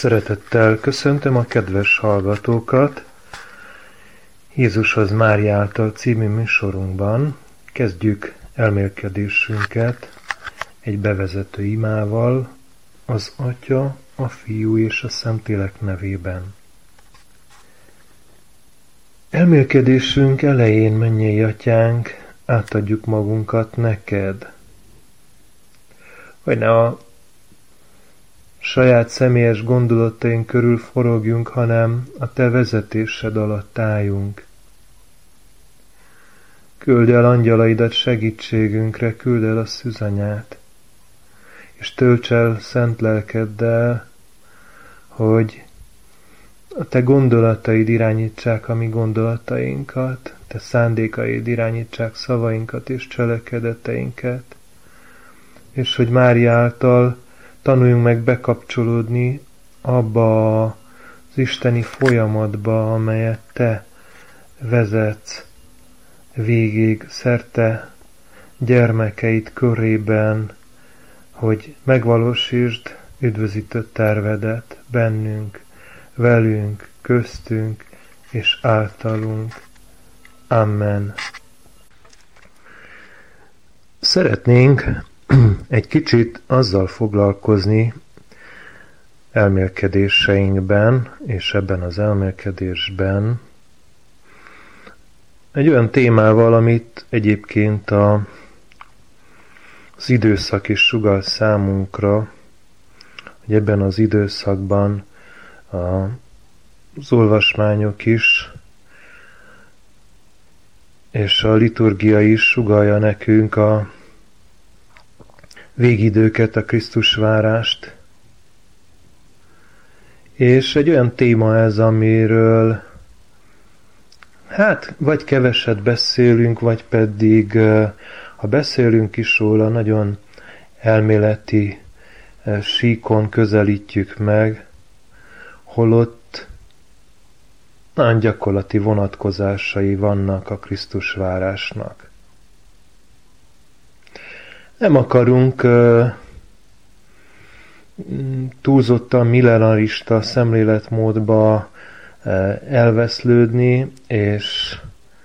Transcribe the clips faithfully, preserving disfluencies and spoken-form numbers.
Szeretettel köszöntöm a kedves hallgatókat. Jézushoz Mária által című műsorunkban kezdjük elmélkedésünket egy bevezető imával, az Atya, a Fiú és a Szentlélek nevében. Elmélkedésünk elején, mennyei Atyánk, átadjuk magunkat neked, hogy ne a saját személyes gondolataink körül forogjunk, hanem a te vezetésed alatt álljunk. Küld el angyalaidat segítségünkre, küld el a szűzanyát, és tölts el szent lelkeddel, hogy a te gondolataid irányítsák a mi gondolatainkat, te szándékaid irányítsák szavainkat és cselekedeteinket, és hogy Mária által tanuljunk meg bekapcsolódni abba az isteni folyamatba, amelyet te vezetsz végig szerte gyermekeid körében, hogy megvalósítsd üdvözítő tervedet bennünk, velünk, köztünk és általunk. Amen. Szeretnénk egy kicsit azzal foglalkozni elmélkedéseinkben, és ebben az elmélkedésben egy olyan témával, amit egyébként a, az időszak is sugall számunkra, hogy ebben az időszakban a, az olvasmányok is, és a liturgia is sugallja nekünk a végidőket, a Krisztus várást. És egy olyan téma ez, amiről hát vagy keveset beszélünk, vagy pedig ha beszélünk is róla, nagyon elméleti síkon közelítjük meg, holott nagyon gyakorlati vonatkozásai vannak a Krisztus várásnak. Nem akarunk uh, túlzottan millenarista szemléletmódba uh, elveszlődni, és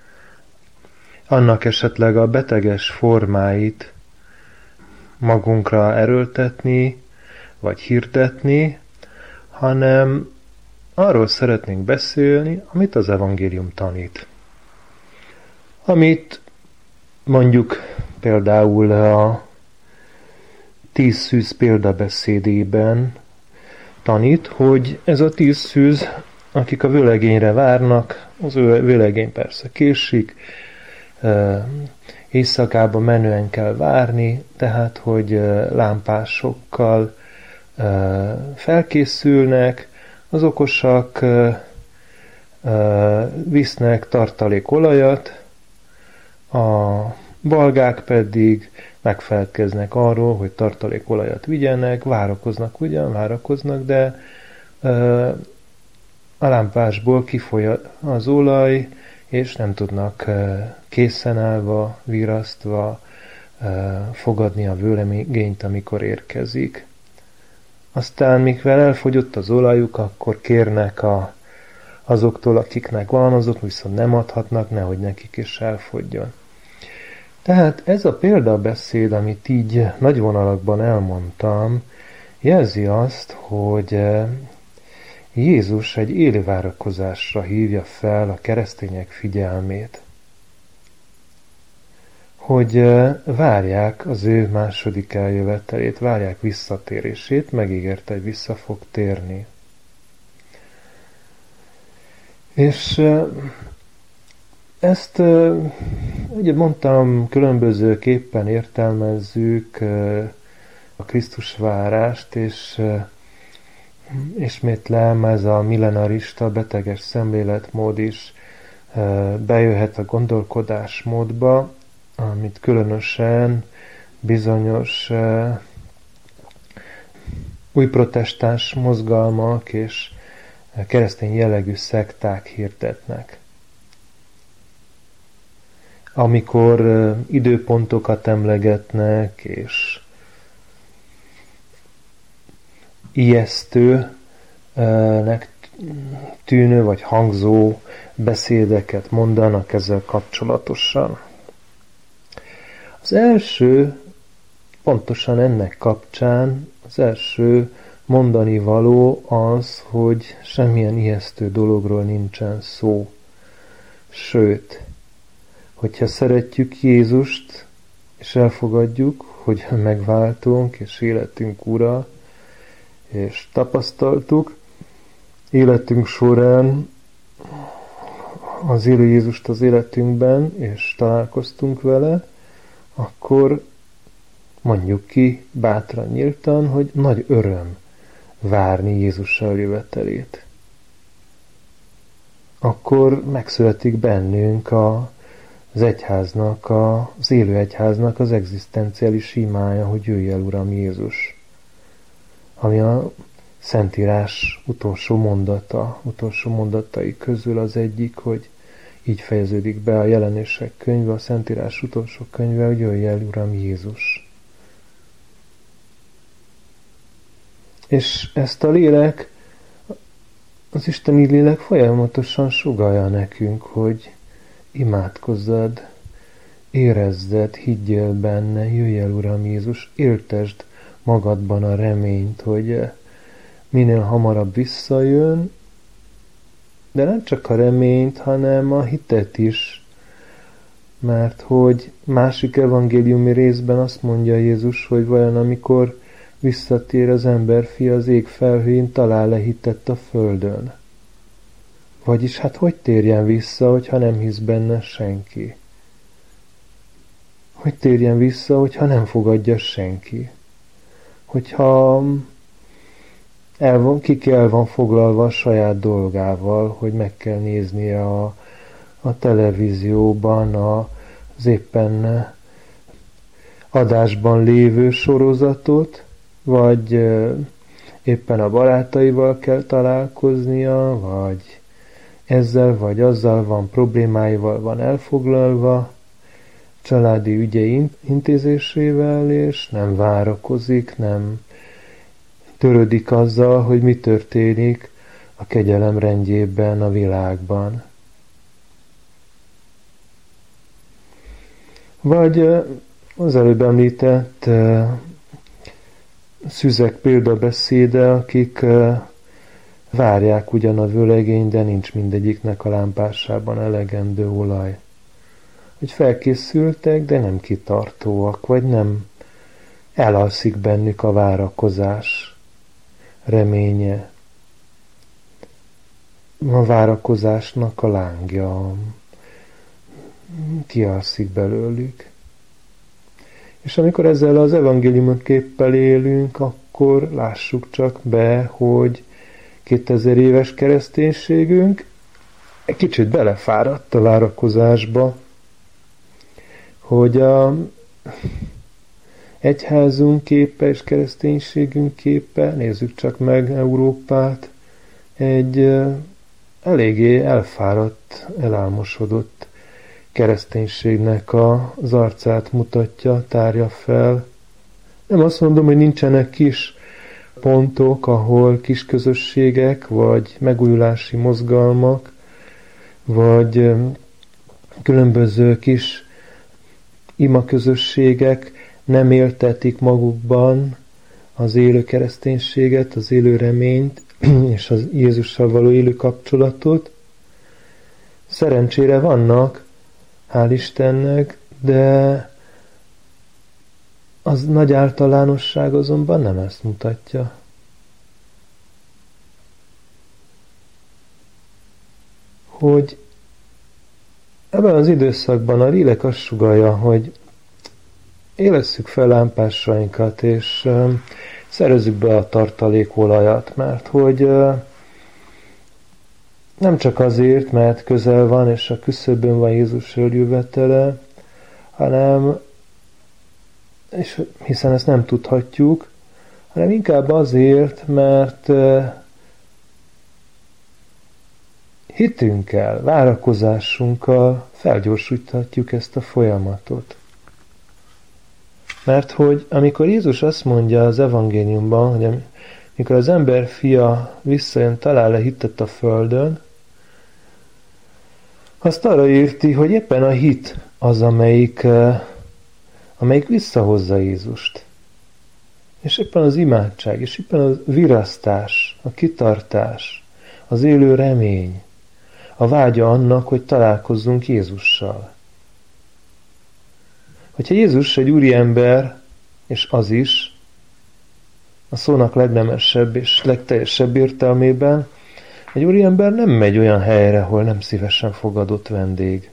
annak esetleg a beteges formáit magunkra erőltetni, vagy hirdetni, hanem arról szeretnénk beszélni, amit az evangélium tanít. Amit mondjuk például a tíz szűz példabeszédében tanít, hogy ez a tíz szűz, akik a vőlegényre várnak, az vőlegény persze késik, éjszakába menően kell várni, tehát, hogy lámpásokkal felkészülnek, az okosak visznek tartalékolajat, a balgák pedig megfelelkeznek arról, hogy tartalékolajat vigyenek, várakoznak ugyan, várakoznak, de ö, a lámpásból kifoly az olaj, és nem tudnak ö, készen állva, virasztva ö, fogadni a vőlegényt, amikor érkezik. Aztán, mikor elfogyott az olajuk, akkor kérnek a, azoktól, akiknek van, azok viszont nem adhatnak, nehogy nekik is elfogjon. Tehát ez a példabeszéd, amit így nagy vonalakban elmondtam, jelzi azt, hogy Jézus egy élő várakozásra hívja fel a keresztények figyelmét, hogy várják az ő második eljövetelét, várják visszatérését, megígérte, hogy vissza fog térni. És ezt, ugye mondtam, különbözőképpen értelmezzük a Krisztus várást, és ismétlem, ez a millenarista, beteges szemléletmód is bejöhet a gondolkodásmódba, amit különösen bizonyos új protestáns mozgalmak és keresztény jellegű szekták hirdetnek. Amikor időpontokat emlegetnek, és ijesztő nek tűnő vagy hangzó beszédeket mondanak ezzel kapcsolatosan. Az első, pontosan ennek kapcsán, az első mondani való az, hogy semmilyen ijesztő dologról nincsen szó. Sőt, hogyha szeretjük Jézust, és elfogadjuk, hogy megváltunk, és életünk ura, és tapasztaltuk életünk során az élő Jézust az életünkben, és találkoztunk vele, akkor mondjuk ki bátran, nyíltan, hogy nagy öröm várni Jézussal jövetelét. Akkor megszületik bennünk a, az egyháznak, a, az élő egyháznak az egzisztenciális imája, hogy jöjj el, Uram Jézus. Ami a Szentírás utolsó mondata, utolsó mondatai közül az egyik, hogy így fejeződik be a Jelenések könyve, a Szentírás utolsó könyve, hogy jöjj el, Uram Jézus. És ezt a lélek, az isteni lélek folyamatosan sugallja nekünk, hogy imádkozzad, érezzed, higgyél benne, jöjj el, Uram Jézus, éltesd magadban a reményt, hogy minél hamarabb visszajön, de nem csak a reményt, hanem a hitet is, mert hogy másik evangéliumi részben azt mondja Jézus, hogy vajon amikor visszatér az emberfia az ég felhőjén, talál-e hitet a földön. Vagyis hát hogy térjen vissza, hogyha nem hisz benne senki? Hogy térjen vissza, hogyha nem fogadja senki? Hogyha el van, kiki el van foglalva a saját dolgával, hogy meg kell néznie a, a televízióban a, az éppen adásban lévő sorozatot, vagy éppen a barátaival kell találkoznia, vagy ezzel vagy azzal van problémáival van elfoglalva, családi ügyei intézésével, és nem várakozik, nem törődik azzal, hogy mi történik a kegyelem rendjében a világban. Vagy az előbb említett szüzek példabeszéde, akik várják ugyan a vőlegény, de nincs mindegyiknek a lámpásában elegendő olaj. Hogy felkészültek, de nem kitartóak, vagy nem elalszik bennük a várakozás reménye. A várakozásnak a lángja kialszik belőlük. És amikor ezzel az evangéliumot képpel élünk, akkor lássuk csak be, hogy kétezer éves kereszténységünk egy kicsit belefáradt a várakozásba, hogy a egyházunk képe és kereszténységünk képe, nézzük csak meg Európát, egy eléggé elfáradt, elálmosodott kereszténységnek az arcát mutatja, tárja fel. Nem azt mondom, hogy nincsenek kis pontok, ahol kis közösségek, vagy megújulási mozgalmak, vagy különböző kis imaközösségek nem éltetik magukban az élő kereszténységet, az élő reményt, és az Jézussal való élő kapcsolatot. Szerencsére vannak, hál' Istennek, de az nagy általánosság azonban nem ezt mutatja. Hogy ebben az időszakban a lélek azt sugallja, hogy élesszük fel lámpásainkat, és uh, szerezzük be a tartalékolajat, mert hogy uh, nem csak azért, mert közel van, és a küszöbön van Jézus jövetele, hanem, és hiszen ezt nem tudhatjuk, hanem inkább azért, mert uh, hitünkkel, várakozásunkkal felgyorsíthatjuk ezt a folyamatot. Mert hogy amikor Jézus azt mondja az evangéliumban, hogy Mikor az ember fia visszajön, talál-e hitet a földön, azt arra érti, hogy éppen a hit az, amelyik, amelyik visszahozza Jézust. És éppen az imádság, és éppen a virasztás, a kitartás, az élő remény, a vágya annak, hogy találkozzunk Jézussal. Hogyha Jézus egy úriember, és az is, a szónak legnemesebb és legteljesebb értelmében, egy úriember nem megy olyan helyre, ahol nem szívesen fogadott vendég.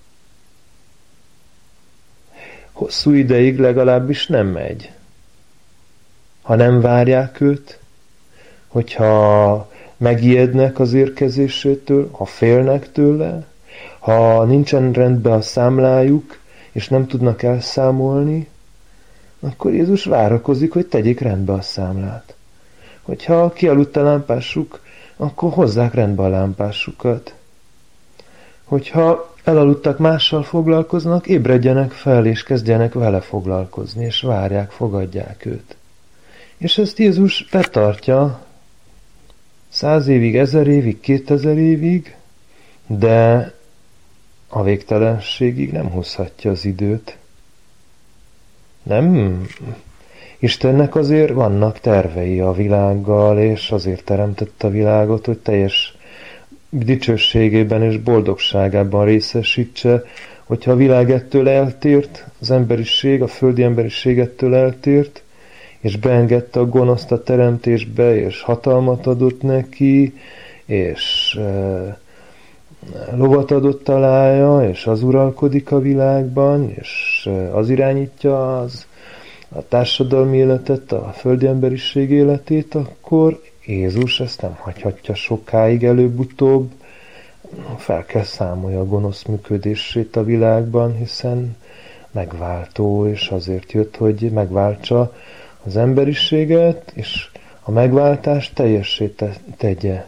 Hosszú ideig legalábbis nem megy. Ha nem várják őt, hogyha megijednek az érkezésétől, ha félnek tőle, ha nincsen rendben a számlájuk, és nem tudnak elszámolni, akkor Jézus várakozik, hogy tegyék rendbe a számlát. Hogyha kialudt a lámpásuk, akkor hozzák rendbe a lámpásukat. Hogyha elaludtak, mással foglalkoznak, ébredjenek fel, és kezdjenek vele foglalkozni, és várják, fogadják őt. És ezt Jézus betartja száz évig, ezer évig, kétezer évig, de a végtelenségig nem húzhatja az időt. Nem? Istennek azért vannak tervei a világgal, és azért teremtette a világot, hogy teljes dicsőségében és boldogságában részesítse, hogyha a világ ettől eltért, az emberiség, a földi emberiség ettől eltért, és beengedte a gonoszt a teremtésbe, és hatalmat adott neki, és e, lovat adott alája, és az uralkodik a világban, és e, az irányítja az, a társadalmi életet, a földi emberiség életét, akkor Jézus ezt nem hagyhatja sokáig, előbb-utóbb fel kell számolja a gonosz működését a világban, hiszen megváltó, és azért jött, hogy megváltsa az emberiséget, és a megváltást teljessé tegye.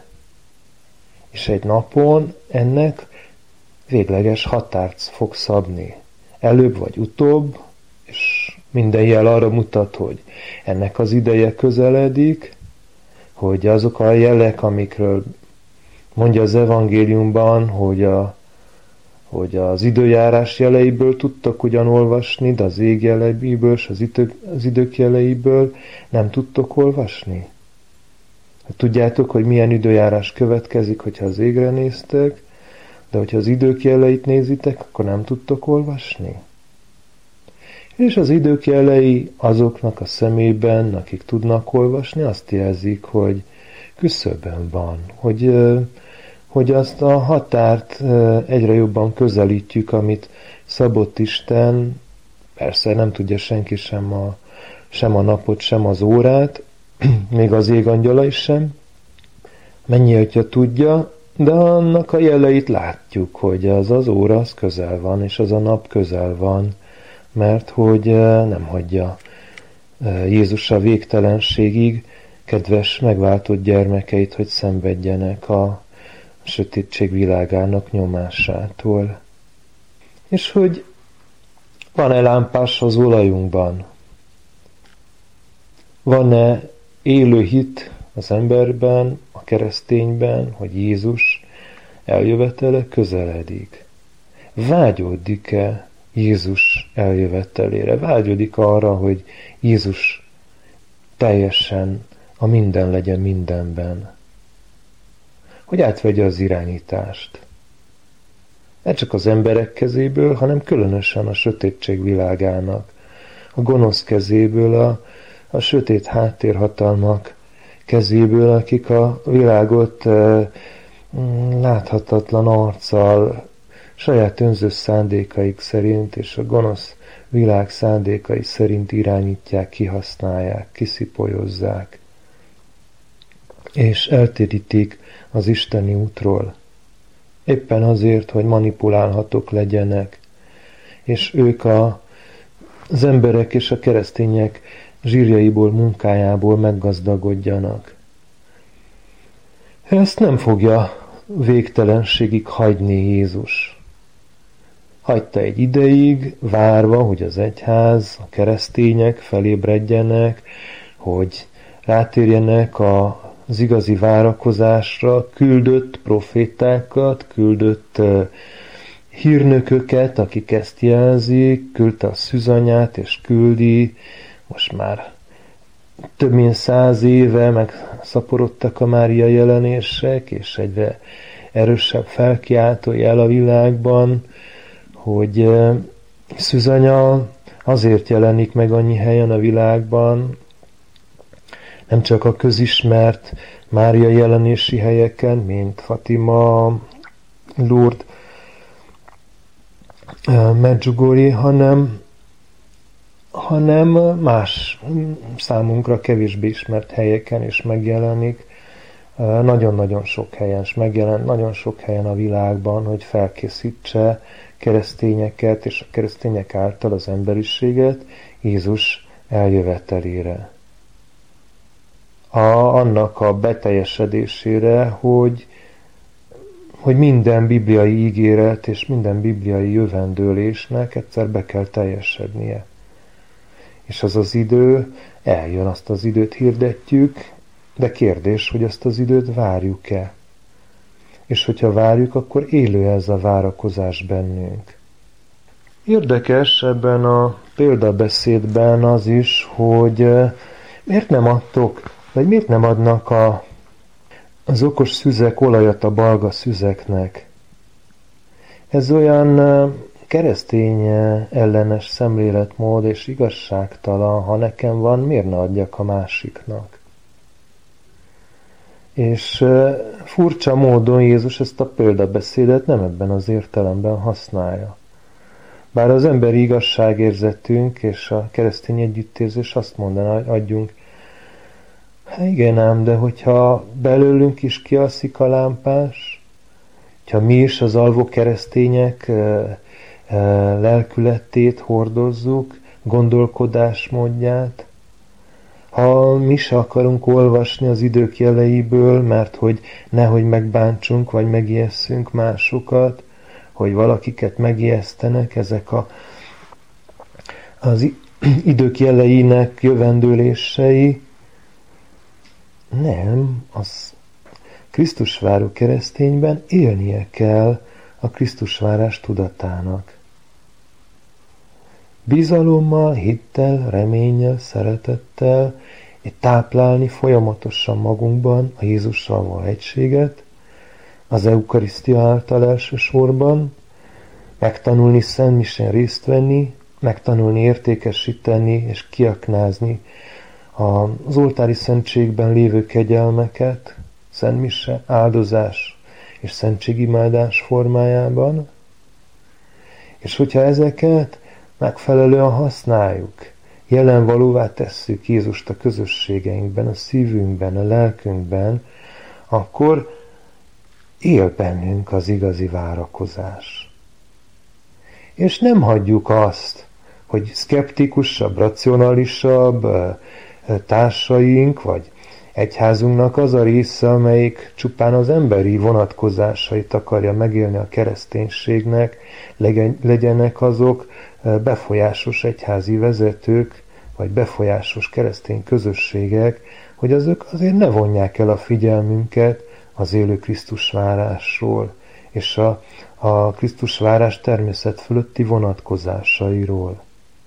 És egy napon ennek végleges határt fog szabni. Előbb vagy utóbb, és minden jel arra mutat, hogy ennek az ideje közeledik, hogy azok a jelek, amikről mondja az evangéliumban, hogy, a, hogy az időjárás jeleiből tudtak ugyan olvasni, de az ég jeleiből és az, idők, az idők jeleiből nem tudtok olvasni. Tudjátok, hogy milyen időjárás következik, hogyha az égre néztek, de hogyha az idők jeleit nézitek, akkor nem tudtok olvasni. És az idők jelei azoknak a szemében, akik tudnak olvasni, azt jelzik, hogy küszöbön van, hogy, hogy azt a határt egyre jobban közelítjük, amit szabott Isten, persze nem tudja senki sem a, sem a napot, sem az órát, még az égangyalai sem, mennyi atya tudja, de annak a jeleit látjuk, hogy az az óra az közel van, és az a nap közel van, mert hogy nem hagyja Jézus a végtelenségig kedves, megváltott gyermekeit, hogy szenvedjenek a sötétség világának nyomásától. És hogy van-e lámpás az olajunkban? Van-e élő hit az emberben, a keresztényben, hogy Jézus eljövetele közeledik? Vágyódik-e Jézus eljövetelére? Vágyódik arra, hogy Jézus teljesen a minden legyen mindenben? Hogy átvegye az irányítást? Ne csak az emberek kezéből, hanem különösen a sötétség világának, a gonosz kezéből, a, a sötét háttérhatalmak kezéből, akik a világot e, láthatatlan arccal, saját önző szándékaik szerint és a gonosz világ szándékai szerint irányítják, kihasználják, kiszipolyozzák, és eltérítik az isteni útról. Éppen azért, hogy manipulálhatók legyenek, és ők a, az emberek és a keresztények zsírjaiból, munkájából meggazdagodjanak. Ezt nem fogja végtelenségig hagyni Jézus. Hagyta egy ideig, várva, hogy az egyház, a keresztények felébredjenek, hogy rátérjenek az igazi várakozásra, küldött profétákat, küldött hírnököket, akik ezt jelzik, küldte a szűzanyát, és küldi, most már több mint száz éve megszaporodtak a Mária jelenések, és egyre erősebb felkiáltó jel a világban, hogy szűzanya azért jelenik meg annyi helyen a világban, nem csak a közismert Mária jelenési helyeken, mint Fatima, Lourdes, Medjugorje, hanem, hanem más számunkra kevésbé ismert helyeken is megjelenik. Nagyon-nagyon sok helyen is megjelent, nagyon sok helyen a világban, hogy felkészítse keresztényeket és a keresztények által az emberiséget Jézus eljövetelére. A, annak a beteljesedésére, hogy, hogy minden bibliai ígéret és minden bibliai jövendőlésnek egyszer be kell teljesednie. És az az idő, eljön, azt az időt hirdetjük, de kérdés, hogy azt az időt várjuk-e. És hogyha várjuk, akkor élő ez a várakozás bennünk. Érdekes ebben a példabeszédben az is, hogy miért nem adtok, vagy miért nem adnak a, az okos szüzek olajat a balga szüzeknek. Ez olyan keresztény ellenes szemléletmód és igazságtalan, ha nekem van, miért ne adjak a másiknak. És furcsa módon Jézus ezt a példabeszédet nem ebben az értelemben használja. Bár az emberi igazságérzetünk és a keresztény együttérzés azt mondaná, hogy adjunk. Hát igen ám, de hogyha belőlünk is kialszik a lámpás, hogyha mi is az alvó keresztények lelkületét hordozzuk, gondolkodásmódját, ha mi se akarunk olvasni az idők jeleiből, mert hogy nehogy megbántsunk, vagy megijesszünk másokat, hogy valakiket megijesztenek ezek a, az idők jeleinek jövendőlései, nem, az Krisztusváró keresztényben élnie kell a Krisztusvárás tudatának. Bizalommal, hittel, reménnyel, szeretettel, és táplálni folyamatosan magunkban a Jézussal való egységet, az eukarisztia által elsősorban, megtanulni szentmisén részt venni, megtanulni értékesíteni és kiaknázni az oltári szentségben lévő kegyelmeket, szentmise, áldozás és szentségimádás formájában, és hogyha ezeket megfelelően használjuk, jelenvalóvá tesszük Jézust a közösségeinkben, a szívünkben, a lelkünkben, akkor él bennünk az igazi várakozás. És nem hagyjuk azt, hogy szkeptikusabb, racionalisabb társaink, vagy egyházunknak az a része, amelyik csupán az emberi vonatkozásait akarja megélni a kereszténységnek, legyenek azok befolyásos egyházi vezetők, vagy befolyásos keresztény közösségek, hogy azok azért ne vonják el a figyelmünket az élő Krisztusvárásról, és a, a Krisztusvárás természet fölötti vonatkozásairól.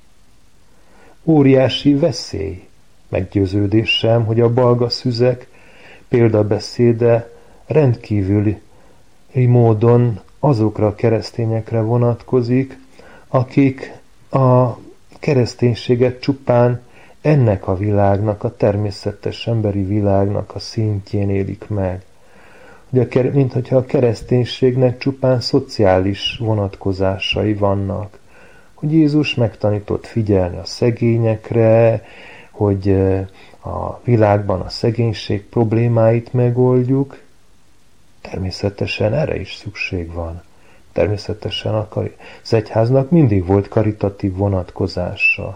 Óriási veszély, meggyőződésem, hogy a balga szüzek példabeszéde rendkívüli módon azokra a keresztényekre vonatkozik, akik a kereszténységet csupán ennek a világnak, a természetes emberi világnak a szintjén élik meg. Ugye, mint hogyha a kereszténységnek csupán szociális vonatkozásai vannak. Hogy Jézus megtanított figyelni a szegényekre, hogy a világban a szegénység problémáit megoldjuk. Természetesen erre is szükség van. Természetesen az egyháznak mindig volt karitatív vonatkozása.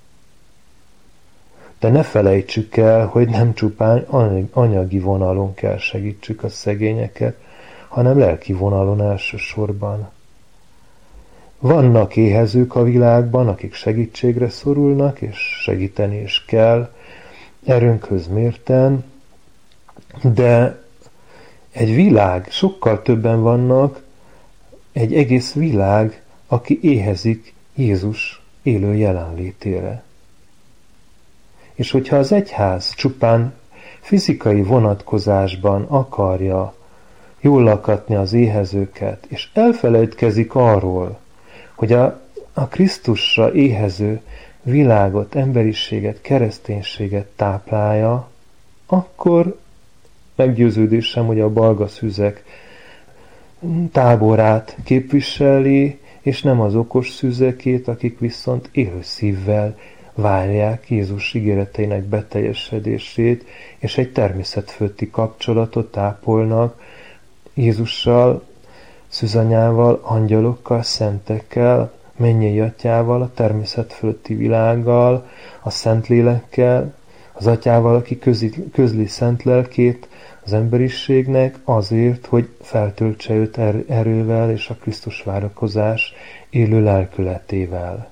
De ne felejtsük el, hogy nem csupán anyagi vonalon kell segítsük a szegényeket, hanem lelki vonalon elsősorban. Vannak éhezők a világban, akik segítségre szorulnak, és segíteni is kell, erőnkhöz mérten, de egy világ, sokkal többen vannak, egy egész világ, aki éhezik Jézus élő jelenlétére. És hogyha az egyház csupán fizikai vonatkozásban akarja jól lakatni az éhezőket, és elfelejtkezik arról, hogy a, a Krisztusra éhező világot, emberiséget, kereszténységet táplálja, akkor meggyőződésem, hogy a balgaszüzek táborát képviseli, és nem az okos szüzekét, akik viszont élő szívvel várják Jézus ígéreteinek beteljesedését, és egy természetfölötti kapcsolatot ápolnak Jézussal, szűzanyával, angyalokkal, szentekkel, mennyei atyával, a természetfölötti világgal, a Szentlélekkel, az atyával, aki közli, közli szent lelkét az emberiségnek azért, hogy feltöltse őt erővel és a Krisztus várakozás élő lelkületével.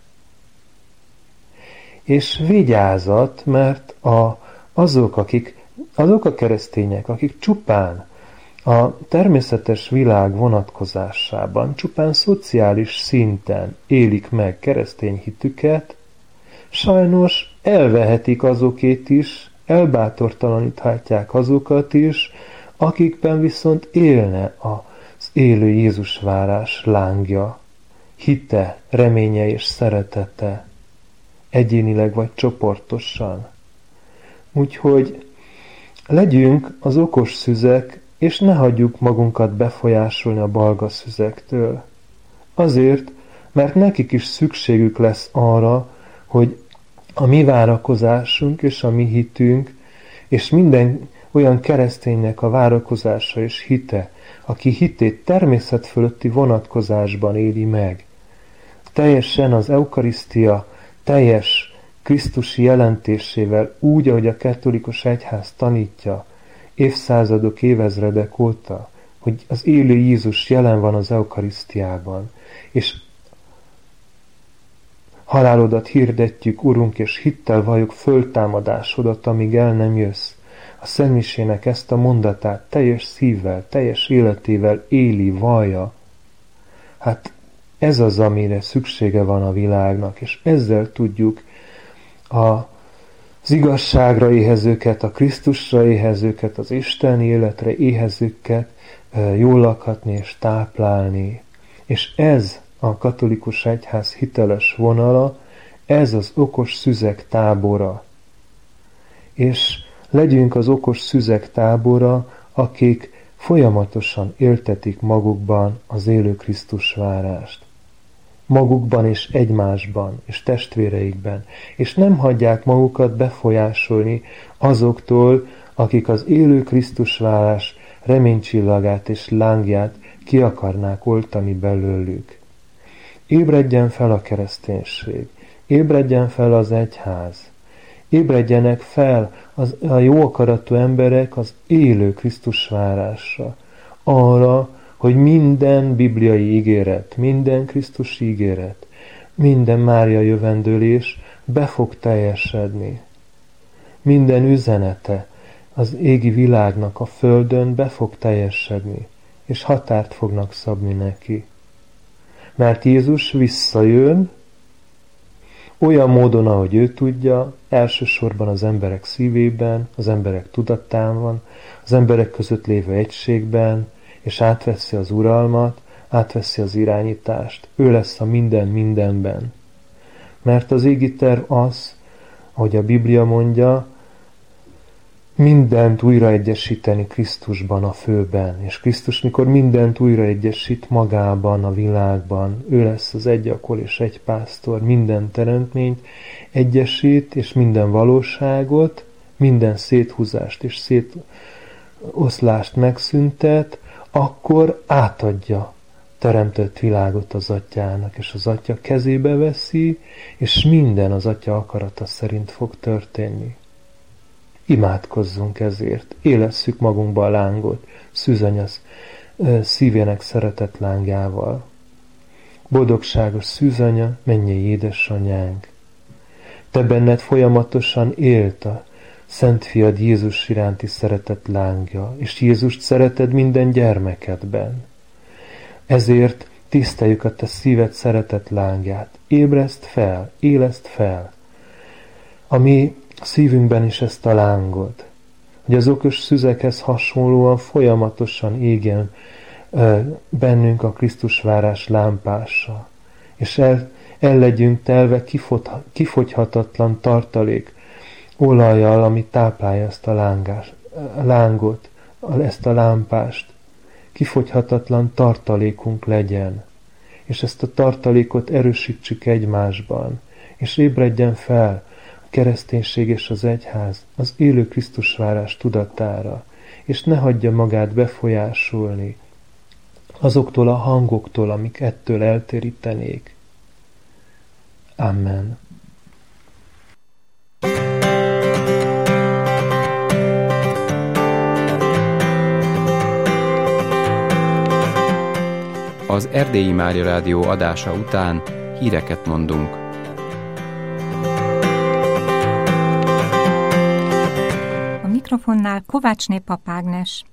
És vigyázat, mert a, azok, akik, azok a keresztények, akik csupán a természetes világ vonatkozásában, csupán szociális szinten élik meg keresztény hitüket, sajnos elvehetik azokét is, elbátortalaníthatják azokat is, akikben viszont élne az élő Jézus várás lángja, hite, reménye és szeretete, egyénileg vagy csoportosan. Úgyhogy legyünk az okos szüzek, és ne hagyjuk magunkat befolyásolni a balgaszüzektől. Azért, mert nekik is szükségük lesz arra, hogy a mi várakozásunk és a mi hitünk, és minden olyan kereszténynek a várakozása és hite, aki hitét természet fölötti vonatkozásban éli meg, teljesen az eukarisztia teljes krisztusi jelentésével, úgy, ahogy a katolikus egyház tanítja, évszázadok, évezredek óta, hogy az élő Jézus jelen van az eukarisztiában, és halálodat hirdetjük, Urunk, és hittel valljuk föltámadásodat, amíg el nem jössz. A Szentmisének ezt a mondatát teljes szívvel, teljes életével éli, vallja. Hát ez az, amire szüksége van a világnak, és ezzel tudjuk a, az igazságra éhezőket, a Krisztusra éhezőket, az isteni életre éhezőket jól lakhatni és táplálni. És ez a katolikus egyház hiteles vonala, ez az okos szüzek tábora. És legyünk az okos szüzek tábora, akik folyamatosan éltetik magukban az élő Krisztus várást. Magukban és egymásban, és testvéreikben, és nem hagyják magukat befolyásolni azoktól, akik az élő Krisztus várás reménycsillagát és lángját ki akarnák oltani belőlük. Ébredjen fel a kereszténység, ébredjen fel az egyház, ébredjenek fel az, a jó akaratú emberek az élő Krisztus várásra, arra, hogy minden bibliai ígéret, minden Krisztusi ígéret, minden Mária jövendőlés be fog teljesedni. Minden üzenete az égi világnak a földön be fog teljesedni, és határt fognak szabni neki. Mert Jézus visszajön, olyan módon, ahogy ő tudja, elsősorban az emberek szívében, az emberek tudatában, az emberek között lévő egységben, és átveszi az uralmat, átveszi az irányítást. Ő lesz a minden mindenben. Mert az égi terv az, ahogy a Biblia mondja, mindent újraegyesíteni Krisztusban, a főben. És Krisztus, mikor mindent újraegyesít magában, a világban, ő lesz az egyakol és egy pásztor, minden teremtményt egyesít, és minden valóságot, minden széthúzást és szétoszlást megszüntet, akkor átadja teremtett világot az atyának, és az atya kezébe veszi, és minden az atya akarata szerint fog történni. Imádkozzunk ezért, élesszük magunkba a lángot, szűzanya szívének szeretett lángjával. Boldogságos szűzanya, mennyei édesanyánk! Te benned folyamatosan élt a Szent Fiad Jézus iránti szeretet lángja, és Jézust szereted minden gyermekedben. Ezért tiszteljük a te szíved szeretet lángját. Ébreszt fel, éleszt fel a mi szívünkben is ezt a lángot, hogy az okos szüzekhez hasonlóan folyamatosan égjen ö, bennünk a Krisztusvárás lámpása, és el, el legyünk telve kifot, kifogyhatatlan tartalék olajjal, ami táplálja ezt a lángás, lángot, ezt a lámpást. Kifogyhatatlan tartalékunk legyen, és ezt a tartalékot erősítsük egymásban, és ébredjen fel a kereszténység és az egyház az élő Krisztusvárás tudatára, és ne hagyja magát befolyásolni azoktól a hangoktól, amik ettől eltérítenék. Amen. Az Erdélyi Mária Rádió adása után híreket mondunk. A mikrofonnál Kovácsné Pap Ágnes.